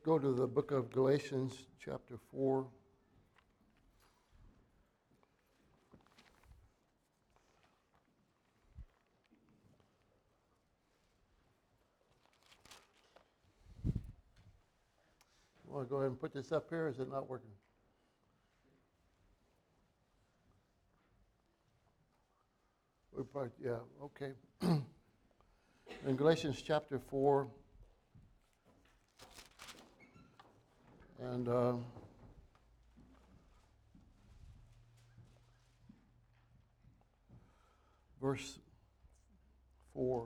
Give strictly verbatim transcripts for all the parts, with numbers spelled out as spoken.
go to the book of Galatians, chapter four. I want to go ahead and put this up here. Is it not working? We probably, yeah, okay. In Galatians chapter four, and uh, verse four.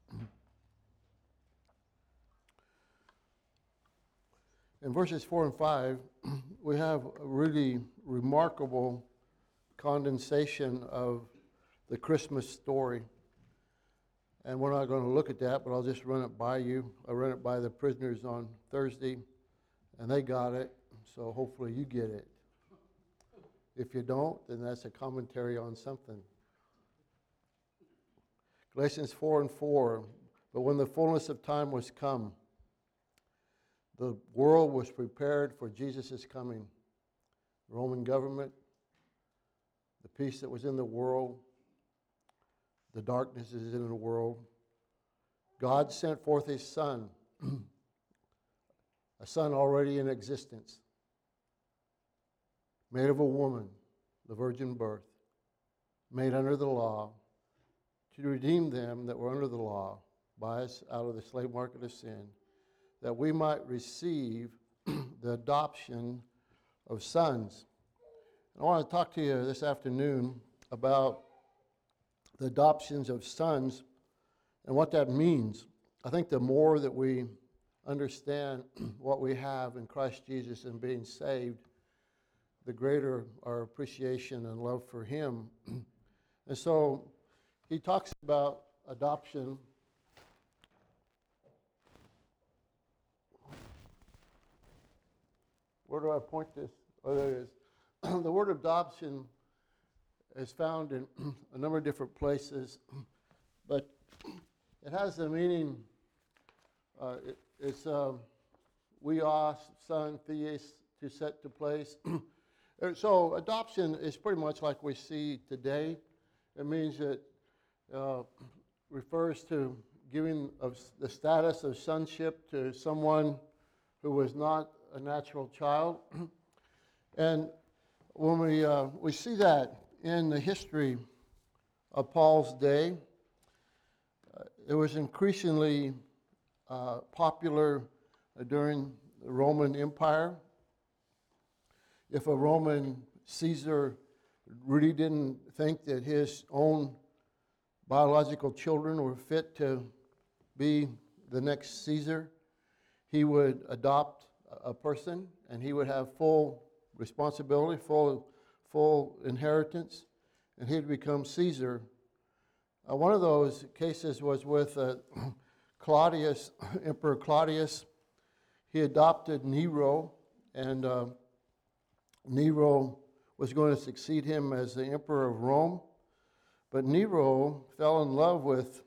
In verses four and five, we have a really remarkable condensation of the Christmas story. And we're not going to look at that, but I'll just run it by you. I ran it by the prisoners on Thursday, and they got it, so hopefully you get it. If you don't, then that's a commentary on something. Galatians four and four, but when the fullness of time was come, the world was prepared for Jesus' coming. The Roman government, the peace that was in the world, the darkness is in the world. God sent forth His Son, a Son already in existence, made of a woman, the virgin birth, made under the law, to redeem them that were under the law, buy us out of the slave market of sin, that we might receive the adoption of sons. I want to talk to you this afternoon about the adoptions of sons and what that means. I think the more that we understand what we have in Christ Jesus and being saved, the greater our appreciation and love for Him. And so he talks about adoption. Where do I point this? Oh, there it is. The word adoption is found in a number of different places, but it has the meaning, uh, it, it's um, weos, son, theis, to set to place. So adoption is pretty much like we see today. It means that uh, refers to giving of the status of sonship to someone who was not a natural child. And when we uh, we see that in the history of Paul's day, uh, it was increasingly uh, popular uh, during the Roman Empire. If a Roman Caesar really didn't think that his own biological children were fit to be the next Caesar, he would adopt a person, and he would have full responsibility, full full inheritance, and he'd become Caesar. Uh, one of those cases was with uh, Claudius, Emperor Claudius. He adopted Nero, and uh, Nero was going to succeed him as the emperor of Rome. But Nero fell in love with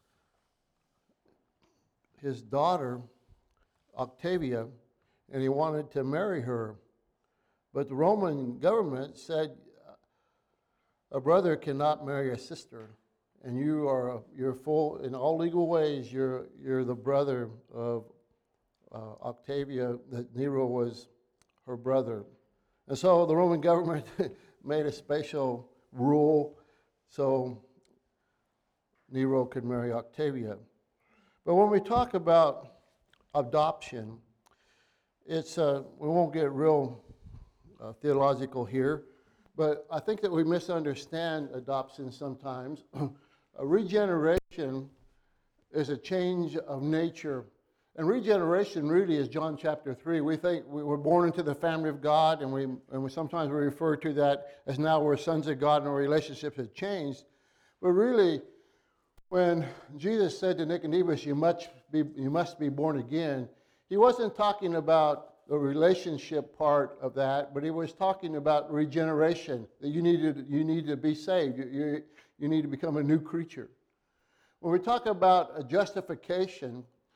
his daughter, Octavia, and he wanted to marry her. But the Roman government said, a brother cannot marry a sister, and you are you're full in all legal ways. You're you're the brother of uh, Octavia. That Nero was her brother, and so the Roman government made a special rule so Nero could marry Octavia. But when we talk about adoption, it's uh, we won't get real uh, theological here, but I think that we misunderstand adoption sometimes. A regeneration is a change of nature, and regeneration really is John chapter three. We think we were born into the family of God, and we and we sometimes we refer to that as now we're sons of God, and our relationship has changed. But really, when Jesus said to Nicodemus, "You must be you must be born again," He wasn't talking about the relationship part of that, but He was talking about regeneration, that you need to, you need to be saved. You, you, you need to become a new creature. When we talk about a justification,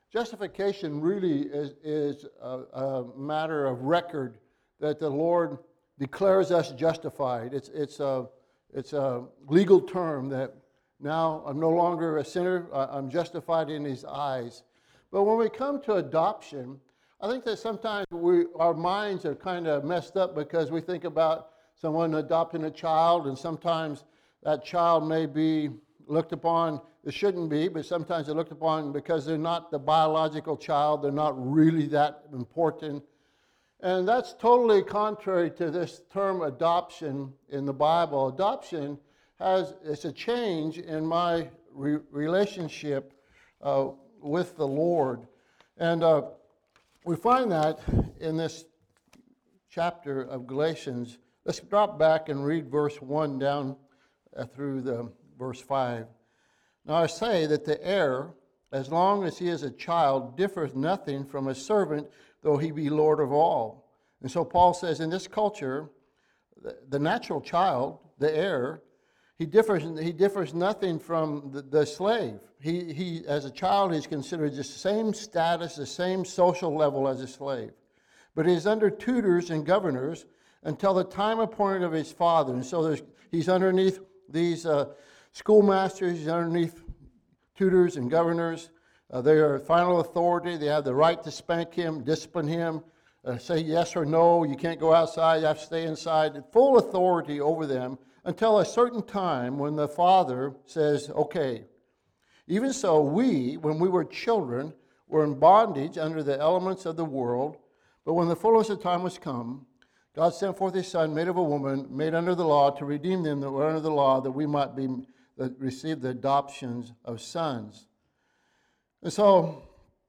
Justification really is, is a, a matter of record that the Lord declares us justified. It's, it's, a, it's a legal term that now I'm no longer a sinner, I'm justified in His eyes. But when we come to adoption, I think that sometimes we, our minds are kind of messed up because we think about someone adopting a child, and sometimes that child may be looked upon, it shouldn't be, but sometimes they're looked upon because they're not the biological child, they're not really that important. And that's totally contrary to this term adoption in the Bible. Adoption has, it's a change in my re- relationship uh, with the Lord. And uh, we find that in this chapter of Galatians. Let's drop back and read verse one down uh, through the verse five. Now I say that the heir, as long as he is a child, differs nothing from a servant, though he be Lord of all. And so Paul says in this culture, the, the natural child, the heir, he differs, he differs nothing from the, the slave. He, he, as a child, he's considered the same status, the same social level as a slave. But he's under tutors and governors until the time appointed of his father. And so there's, he's underneath these uh, schoolmasters, he's underneath tutors and governors. Uh, they are final authority. They have the right to spank him, discipline him, uh, say yes or no. You can't go outside, you have to stay inside. Full authority over them until a certain time when the father says, okay. Even so, we, when we were children, were in bondage under the elements of the world. But when the fullness of time was come, God sent forth His Son, made of a woman, made under the law, to redeem them that were under the law, that we might be that receive the adoptions of sons. And so,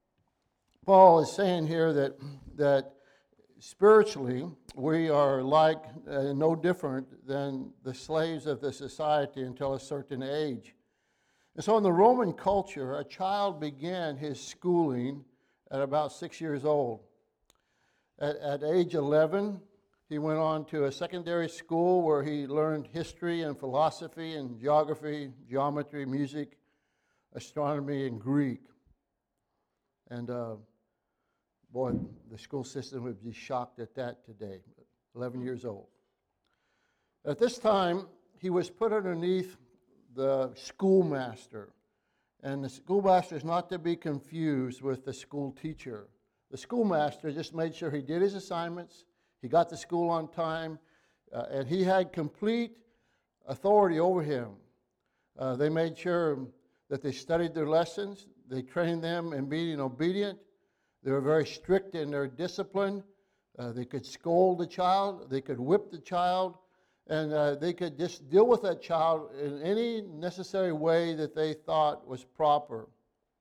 Paul is saying here that that spiritually we are like uh, no different than the slaves of the society until a certain age. And so, in the Roman culture, a child began his schooling at about six years old. At, at age eleven, he went on to a secondary school where he learned history and philosophy and geography, geometry, music, astronomy, and Greek. And uh, boy, the school system would be shocked at that today, eleven years old. At this time, he was put underneath the schoolmaster. And the schoolmaster is not to be confused with the school teacher. The schoolmaster just made sure he did his assignments, he got to school on time, uh, and he had complete authority over him. Uh, they made sure that they studied their lessons, they trained them in being obedient, they were very strict in their discipline, uh, they could scold the child, they could whip the child, and uh, they could just deal with that child in any necessary way that they thought was proper.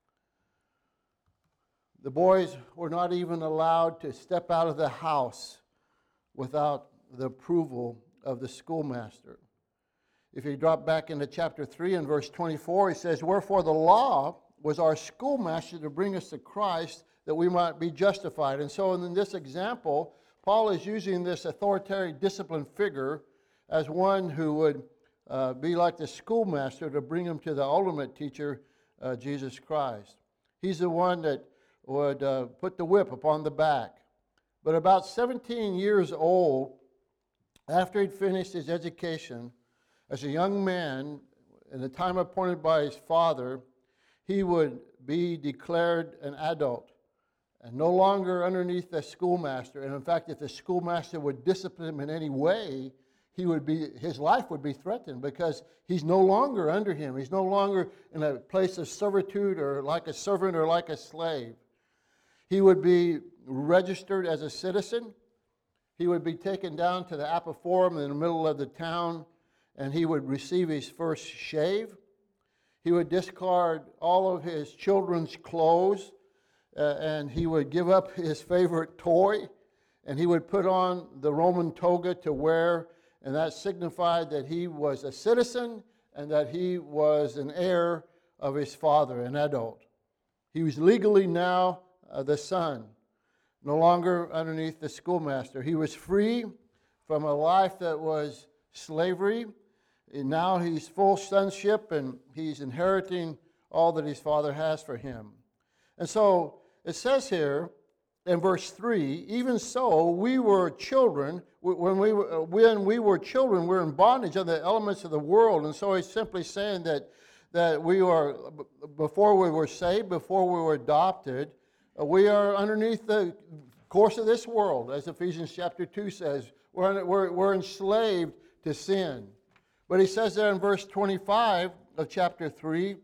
The boys were not even allowed to step out of the house without the approval of the schoolmaster. If you drop back into chapter three and verse twenty-four, he says, wherefore the law was our schoolmaster to bring us to Christ that we might be justified. And so in this example, Paul is using this authoritarian discipline figure as one who would uh, be like the schoolmaster to bring him to the ultimate teacher, uh, Jesus Christ. He's the one that would uh, put the whip upon the back. But about seventeen years old, after he'd finished his education, as a young man, in the time appointed by his father, he would be declared an adult and no longer underneath the schoolmaster. And in fact, if the schoolmaster would discipline him in any way, he would be, his life would be threatened because he's no longer under him. He's no longer in a place of servitude or like a servant or like a slave. He would be registered as a citizen. He would be taken down to the Apophorum in the middle of the town, and he would receive his first shave. He would discard all of his children's clothes, uh, and he would give up his favorite toy, and he would put on the Roman toga to wear, and that signified that he was a citizen and that he was an heir of his father, an adult. He was legally now uh, the son, no longer underneath the schoolmaster. He was free from a life that was slavery. And now he's full sonship, and he's inheriting all that his father has for him. And so it says here in verse three, even so we were children, when we were, when we were children, we were in bondage of the elements of the world. And so he's simply saying that, that we are, before we were saved, before we were adopted, we are underneath the course of this world, as Ephesians chapter two says. We're, we're, we're enslaved to sin. But he says there in verse twenty-five of chapter three,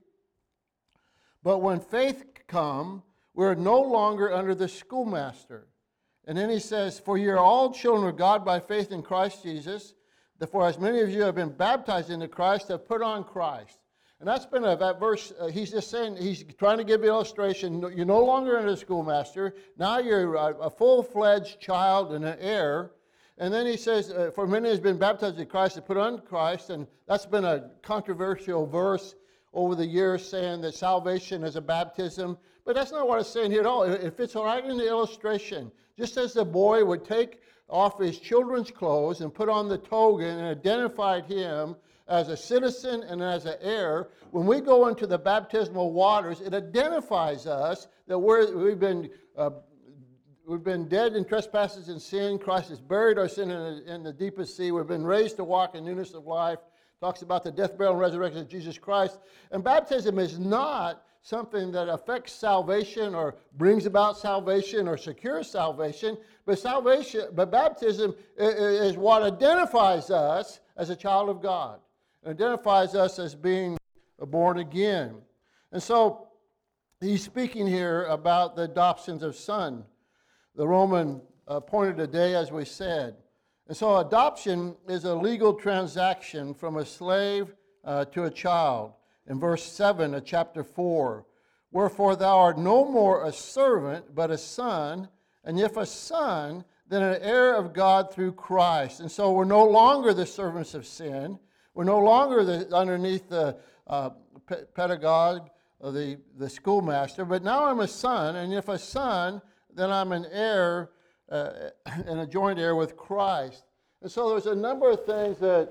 but when faith come, we're no longer under the schoolmaster. And then he says, for you are all children of God by faith in Christ Jesus. For as many of you have been baptized into Christ, have put on Christ. And that's been a, that verse, uh, he's just saying, he's trying to give you an illustration. You're no longer under the schoolmaster. Now you're a, a full-fledged child and an heir. And then he says, uh, for many has been baptized in Christ, have put on Christ. And that's been a controversial verse over the years, saying that salvation is a baptism. But that's not what it's saying here at all. It fits right in the illustration. Just as the boy would take off his children's clothes and put on the toga and identified him as a citizen and as an heir, when we go into the baptismal waters, it identifies us that we're, we've been uh, we've been dead in trespasses and sin. Christ has buried our sin in the, in the deepest sea. We've been raised to walk in newness of life. Talks about the death, burial, and resurrection of Jesus Christ. And baptism is not something that affects salvation or brings about salvation or secures salvation, but salvation, but baptism is what identifies us as a child of God. It identifies us as being born again. And so he's speaking here about the adoptions of son. The Roman appointed a day, as we said. And so adoption is a legal transaction from a slave uh, to a child. In verse seven of chapter four, wherefore thou art no more a servant, but a son, and if a son, then an heir of God through Christ. And so we're no longer the servants of sin. We're no longer the, underneath the uh, pedagogue, or the, the schoolmaster, but now I'm a son, and if a son, then I'm an heir uh, and a joint heir with Christ. And so there's a number of things that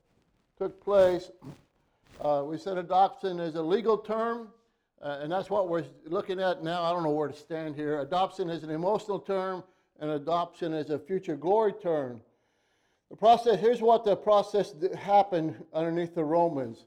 took place. Uh, we said adoption is a legal term, uh, and that's what we're looking at now. I don't know where to stand here. Adoption is an emotional term, and adoption is a future glory term. The process, here's what the process that happened underneath the Romans.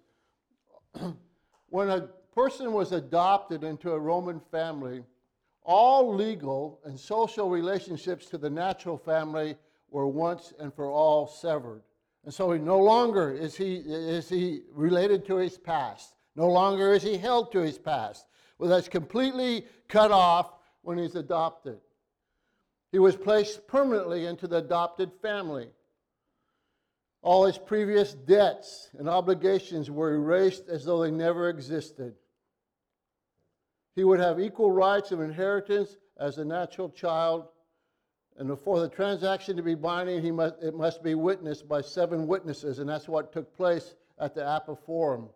When a person was adopted into a Roman family, all legal and social relationships to the natural family were once and for all severed. And so he, no longer is he, is he related to his past. No longer is he held to his past. Well, that's completely cut off when he's adopted. He was placed permanently into the adopted family. All his previous debts and obligations were erased as though they never existed. He would have equal rights of inheritance as a natural child, and for the transaction to be binding, he must, it must be witnessed by seven witnesses, and that's what took place at the Apophorum.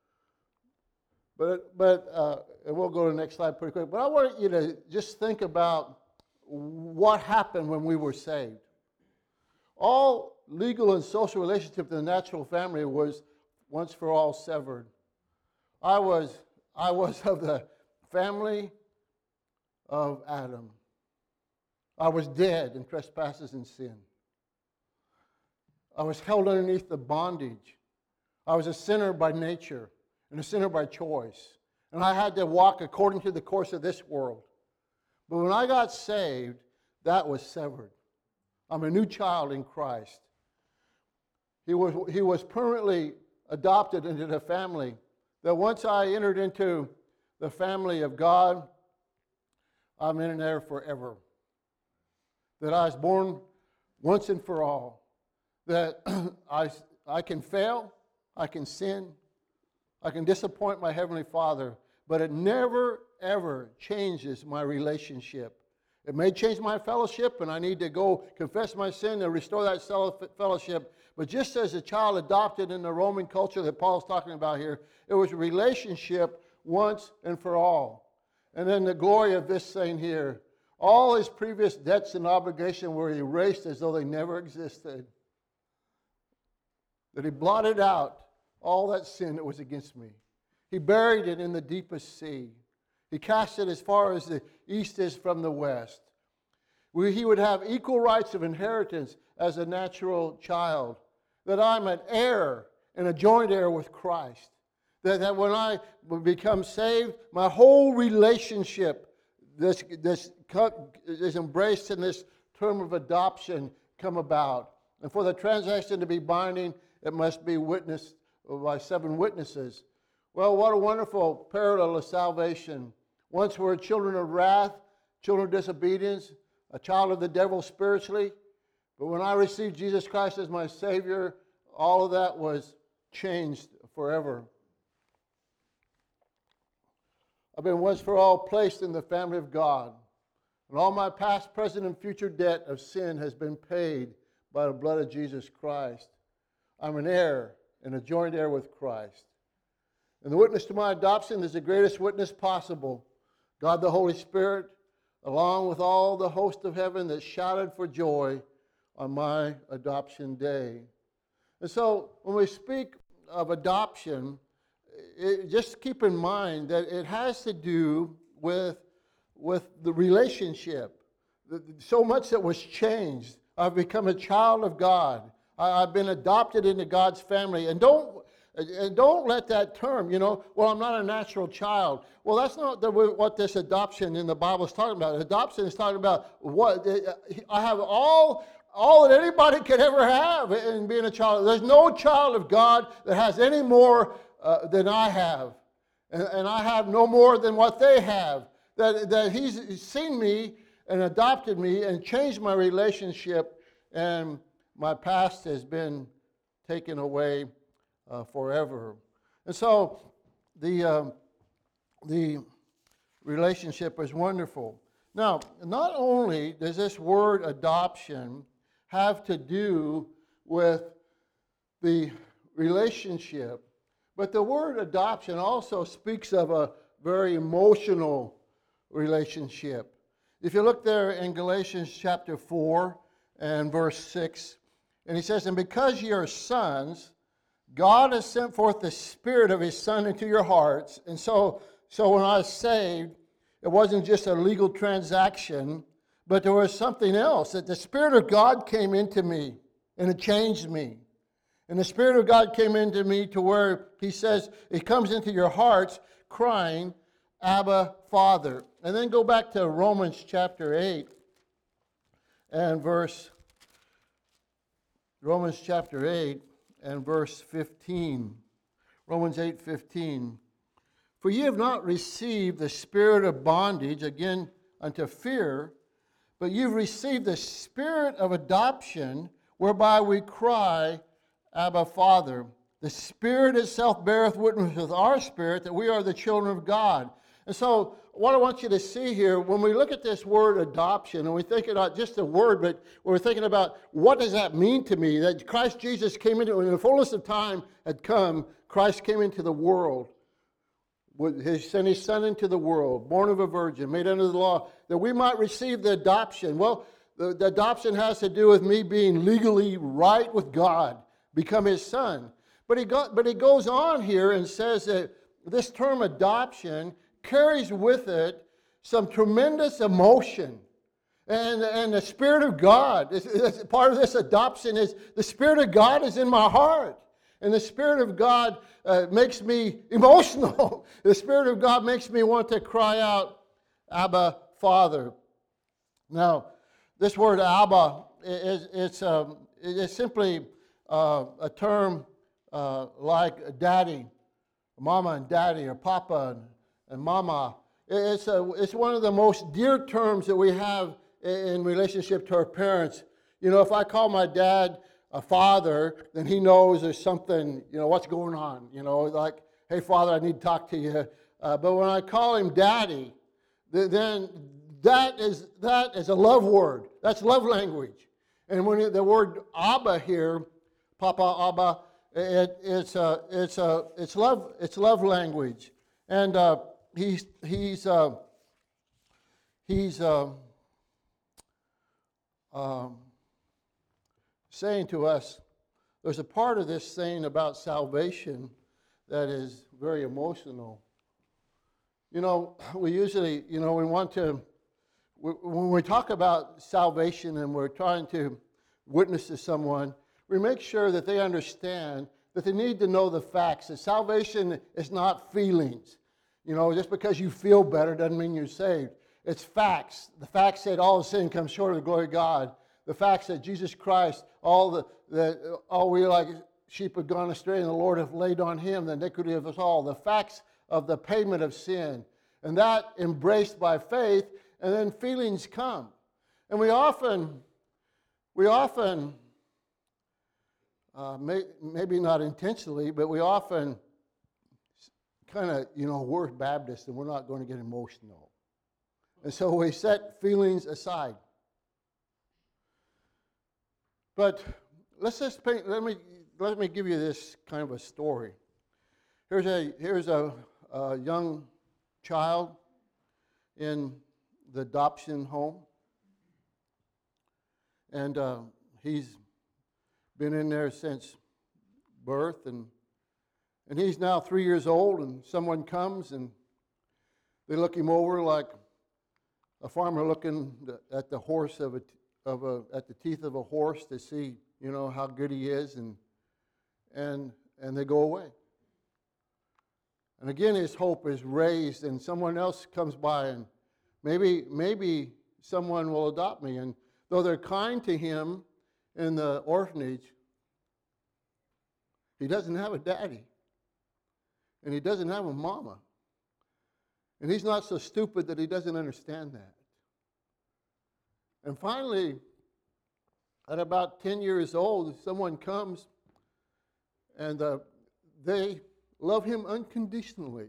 But, but uh, and we'll go to the next slide pretty quick. But I want you to just think about what happened when we were saved. All legal and social relationship to the natural family was once for all severed. I was, I was of the family of Adam. I was dead in trespasses and sin. I was held underneath the bondage. I was a sinner by nature and a sinner by choice. And I had to walk according to the course of this world. But when I got saved, that was severed. I'm a new child in Christ. He was, he was permanently adopted into the family. That once I entered into the family of God, I'm in there forever. That I was born once and for all. That I, I can fail, I can sin, I can disappoint my Heavenly Father, but it never, ever changes my relationship. It may change my fellowship, and I need to go confess my sin and restore that fellowship. But just as a child adopted in the Roman culture that Paul's talking about here, it was a relationship once and for all. And then the glory of this thing here, all his previous debts and obligations were erased as though they never existed. That he blotted out all that sin that was against me. He buried it in the deepest sea. He He cast it as far as the east is from the west. Where he would have equal rights of inheritance as a natural child. That I'm an heir and a joint heir with Christ. That, that when I become saved, my whole relationship this, this is embraced in this term of adoption come about. And for the transaction to be binding, it must be witnessed by seven witnesses. Well, what a wonderful parallel of salvation. Once we're children of wrath, children of disobedience, a child of the devil spiritually. But when I received Jesus Christ as my Savior, all of that was changed forever. I've been once for all placed in the family of God. And all my past, present, and future debt of sin has been paid by the blood of Jesus Christ. I'm an heir and a joint heir with Christ. And the witness to my adoption is the greatest witness possible. God the Holy Spirit, along with all the host of heaven that shouted for joy on my adoption day. And so when we speak of adoption, it, just keep in mind that it has to do with, with the relationship. So much that was changed. I've become a child of God. I, I've been adopted into God's family. And don't And don't let that term, you know, well, I'm not a natural child. Well, that's not the, what this adoption in the Bible is talking about. Adoption is talking about what I have all, all that anybody could ever have in being a child. There's no child of God that has any more uh, than I have. And, and I have no more than what they have. That, that he's seen me and adopted me and changed my relationship, and my past has been taken away Uh, forever. And so the, um, the relationship is wonderful. Now, not only does this word adoption have to do with the relationship, but the word adoption also speaks of a very emotional relationship. If you look there in Galatians chapter four and verse six, and he says, "And because ye are sons, God has sent forth the Spirit of His Son into your hearts." And so, so when I was saved, it wasn't just a legal transaction, but there was something else. That the Spirit of God came into me, and it changed me. And the Spirit of God came into me to where He says, it comes into your hearts crying, "Abba, Father." And then go back to Romans chapter eight and verse, Romans chapter eight. And verse fifteen, Romans eight fifteen. "For ye have not received the spirit of bondage, again unto fear, but you've received the Spirit of adoption, whereby we cry, Abba, Father. The Spirit itself beareth witness with our spirit that we are the children of God." And so what I want you to see here, when we look at this word adoption, and we think about just a word, but we're thinking about what does that mean to me? That Christ Jesus came into, when the fullness of time had come, Christ came into the world. He sent His Son into the world, born of a virgin, made under the law, that we might receive the adoption. Well, the, the adoption has to do with me being legally right with God, become His son. But he, got, but he goes on here and says that this term adoption carries with it some tremendous emotion. And, and the Spirit of God, is, is part of this adoption is the Spirit of God is in my heart. And the Spirit of God uh, makes me emotional. The Spirit of God makes me want to cry out, Abba, Father. Now, this word Abba is it's, um, it's simply uh, a term uh, like daddy, mama and daddy, or papa and, and mama. It's, a, it's one of the most dear terms that we have in relationship to our parents. You know, if I call my dad a father, then he knows there's something, you know, what's going on. You know, like, hey, Father, I need to talk to you. Uh, but when I call him daddy, then that is that is a love word. That's love language. And when the word Abba here, Papa, Abba, it, it's a it's a it's love it's love language. And uh, he's he's uh, he's uh, um, saying to us, there's a part of this saying about salvation that is very emotional. You know, we usually, you know, we want to, when we talk about salvation and we're trying to witness to someone, we make sure that they understand that they need to know the facts. That salvation is not feelings. You know, just because you feel better doesn't mean you're saved. It's facts. The facts that all sin comes short of the glory of God. The facts that Jesus Christ, all the, the all we like sheep have gone astray, and the Lord hath laid on him the iniquity of us all. The facts of the payment of sin. And that embraced by faith, and then feelings come. And we often, we often, uh, may, maybe not intentionally, but we often kind of, you know, we're Baptists and we're not going to get emotional. And so we set feelings aside. But let's just paint, let me let me give you this kind of a story. Here's a here's a, a young child in the adoption home, and uh, he's been in there since birth, and and he's now three years old. And someone comes and they look him over like a farmer looking at the horse of a of a at the teeth of a horse to see, you know, how good he is, and and and they go away. And again, his hope is raised, and someone else comes by, and maybe maybe someone will adopt me. And though they're kind to him in the orphanage, he doesn't have a daddy, and he doesn't have a mama. And he's not so stupid that he doesn't understand that. And finally, at about ten years old, someone comes, and uh, they love him unconditionally.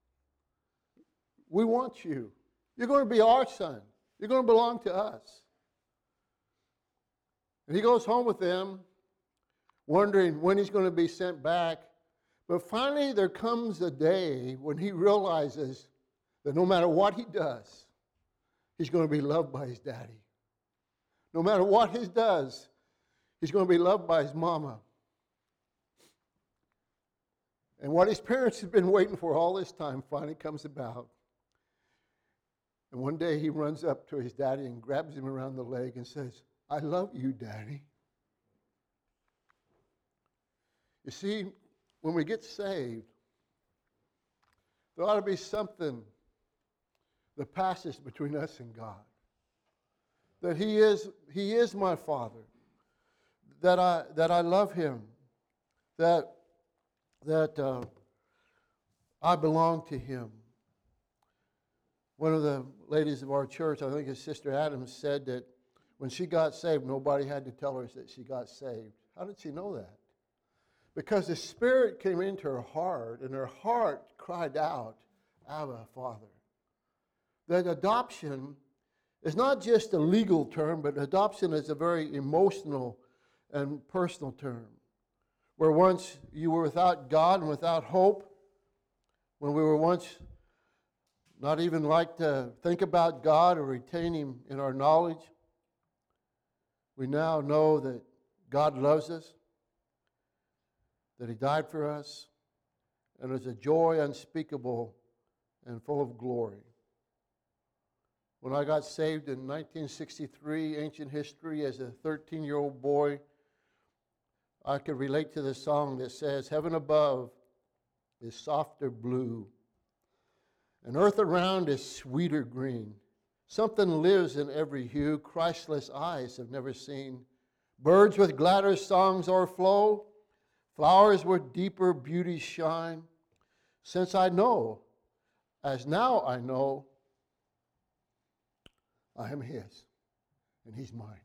We want you. You're going to be our son. You're going to belong to us. And he goes home with them, wondering when he's going to be sent back. But finally, there comes a day when he realizes that no matter what he does, he's going to be loved by his daddy. No matter what he does, he's going to be loved by his mama. And what his parents have been waiting for all this time finally comes about. And one day he runs up to his daddy and grabs him around the leg and says, "I love you, Daddy." You see, when we get saved, there ought to be something that passes between us and God. That he is, he is my Father. That I, that I love him. That that uh, I belong to him. One of the ladies of our church, I think it's Sister Adams, said that when she got saved, nobody had to tell her that she got saved. How did she know that? Because the Spirit came into her heart, and her heart cried out, "Abba, Father." That adoption is not just a legal term, but adoption is a very emotional and personal term. Where once you were without God and without hope, when we were once not even like to think about God or retain him in our knowledge, we now know that God loves us, that he died for us, and it's a joy unspeakable and full of glory. When I got saved in nineteen sixty-three, ancient history, as a thirteen-year-old boy, I could relate to the song that says, "Heaven above is softer blue, and earth around is sweeter green. Something lives in every hue Christless eyes have never seen. Birds with gladder songs o'erflow, flowers with deeper beauty shine. Since I know, as now I know, I am his, and he's mine.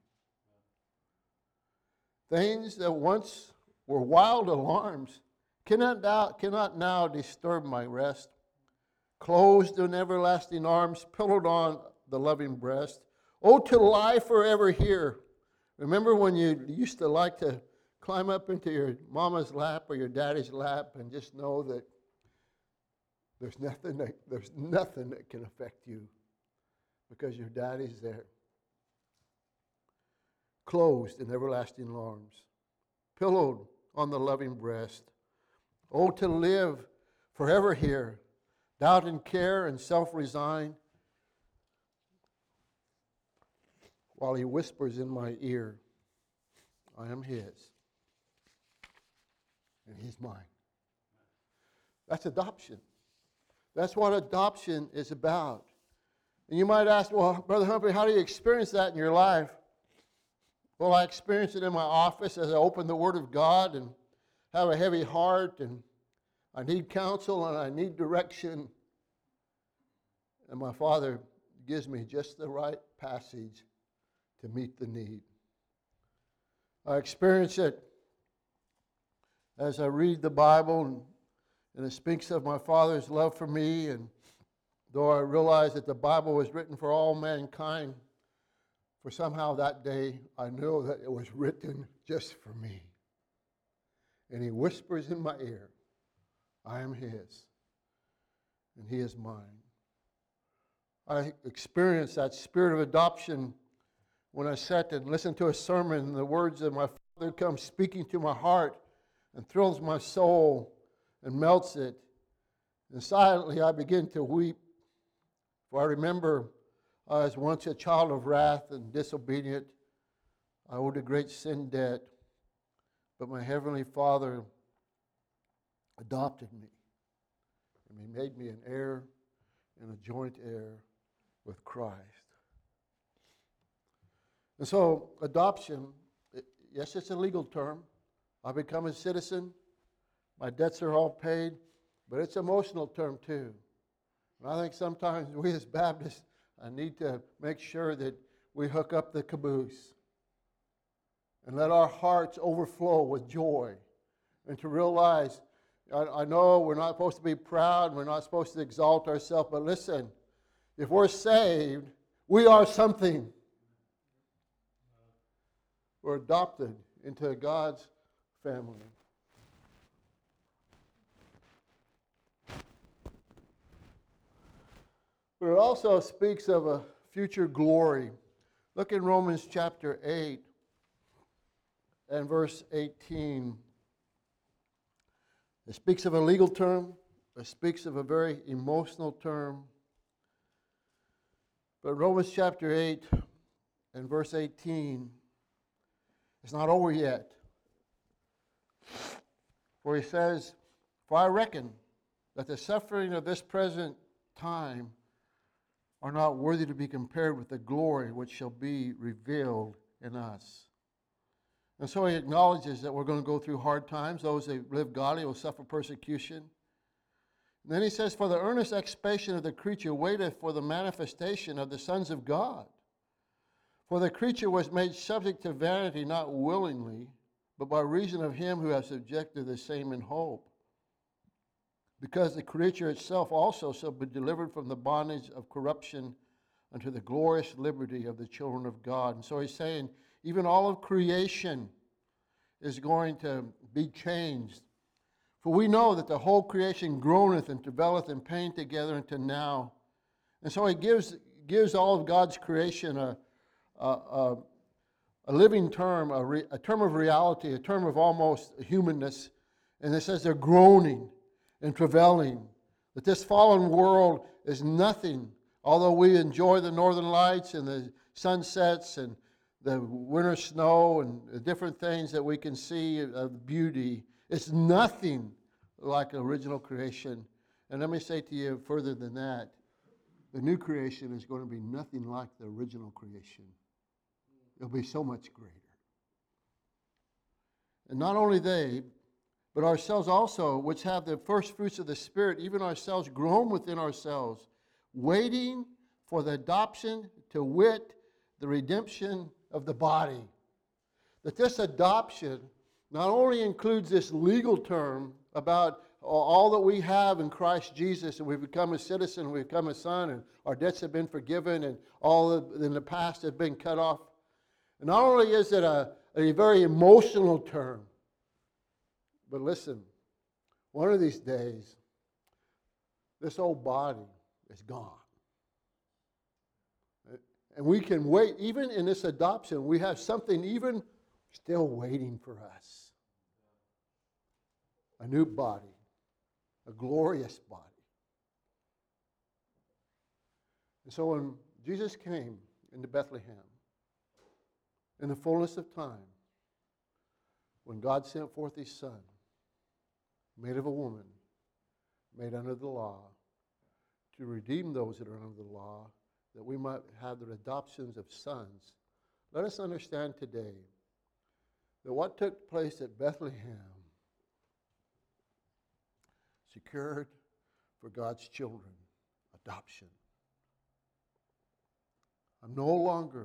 Things that once were wild alarms cannot now, cannot now disturb my rest. Closed in everlasting arms, pillowed on the loving breast. Oh, to lie forever here. Remember when you used to like to climb up into your mama's lap or your daddy's lap and just know that there's nothing that, there's nothing that can affect you because your daddy's there. Closed in everlasting arms, pillowed on the loving breast. Oh, to live forever here, doubt and care and self-resigned, while he whispers in my ear, I am his, and he's mine. That's adoption. That's what adoption is about. And you might ask, well, Brother Humphrey, how do you experience that in your life? Well, I experience it in my office as I open the Word of God and have a heavy heart, and I need counsel and I need direction. And my Father gives me just the right passage to meet the need. I experience it as I read the Bible, and, and it speaks of my Father's love for me, and though I realize that the Bible was written for all mankind, for somehow that day I know that it was written just for me. And he whispers in my ear, I am his, and he is mine. I experienced that spirit of adoption when I sat and listened to a sermon, and the words of my Father come speaking to my heart and thrills my soul and melts it. And silently I begin to weep. For I remember I was once a child of wrath and disobedient. I owed a great sin debt. But my Heavenly Father adopted me. And he made me an heir and a joint heir with Christ. And so adoption, yes, it's a legal term. I become a citizen. My debts are all paid. But it's an emotional term too. And I think sometimes we as Baptists I need to make sure that we hook up the caboose and let our hearts overflow with joy, and to realize, I, I know we're not supposed to be proud, we're not supposed to exalt ourselves, but listen, if we're saved, we are something. We're adopted into God's family. But it also speaks of a future glory. Look in Romans chapter eight and verse eighteen. It speaks of a legal term. It speaks of a very emotional term. But Romans chapter eight and verse eighteen, it's not over yet. For he says, For I reckon that the suffering of this present time are not worthy to be compared with the glory which shall be revealed in us. And so he acknowledges that we're going to go through hard times. Those that live godly will suffer persecution. And then he says, For the earnest expectation of the creature waiteth for the manifestation of the sons of God. For the creature was made subject to vanity, not willingly, but by reason of him who has subjected the same in hope. Because the creature itself also shall be delivered from the bondage of corruption unto the glorious liberty of the children of God. And so he's saying, even all of creation is going to be changed. For we know that the whole creation groaneth and travaileth in pain together unto now. And so he gives, gives all of God's creation a, a, a, a living term, a, re, a term of reality, a term of almost humanness. And it says they're groaning and travailing, that this fallen world is nothing. Although we enjoy the northern lights and the sunsets and the winter snow and the different things that we can see of beauty, it's nothing like original creation. And let me say to you further than that, the new creation is going to be nothing like the original creation. It'll be so much greater. And not only they, but ourselves also, which have the first fruits of the Spirit, even ourselves groan within ourselves, waiting for the adoption, to wit, the redemption of the body. That this adoption not only includes this legal term about all that we have in Christ Jesus, and we've become a citizen, we've become a son, and our debts have been forgiven, and all in the past have been cut off. And not only is it a, a very emotional term, but listen, one of these days, this old body is gone. And we can wait, even in this adoption, we have something even still waiting for us. A new body, a glorious body. So when Jesus came into Bethlehem, in the fullness of time, when God sent forth his Son, made of a woman, made under the law, to redeem those that are under the law, that we might have the adoptions of sons, let us understand today that what took place at Bethlehem secured for God's children adoption. I'm no longer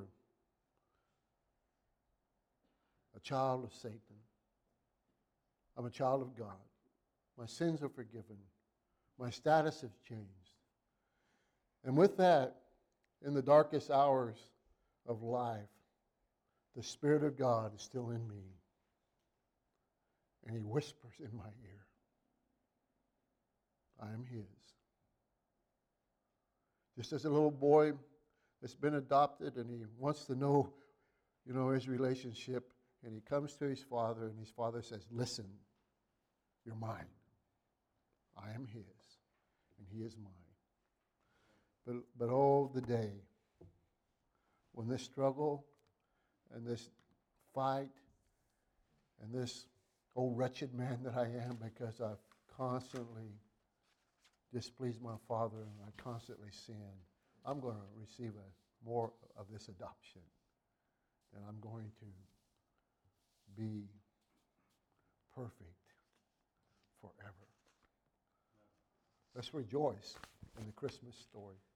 a child of Satan. I'm a child of God. My sins are forgiven. My status has changed. And with that, in the darkest hours of life, the Spirit of God is still in me. And he whispers in my ear, I am his. Just as a little boy that's been adopted and he wants to know, you know, his relationship, and he comes to his father and his father says, listen, you're mine. I am his, and he is mine. But, but oh, the day when this struggle and this fight and this old wretched man that I am because I've constantly displeased my father and I constantly sin, I'm going to receive a, more of this adoption. And I'm going to be perfect forever. Let's rejoice in the Christmas story.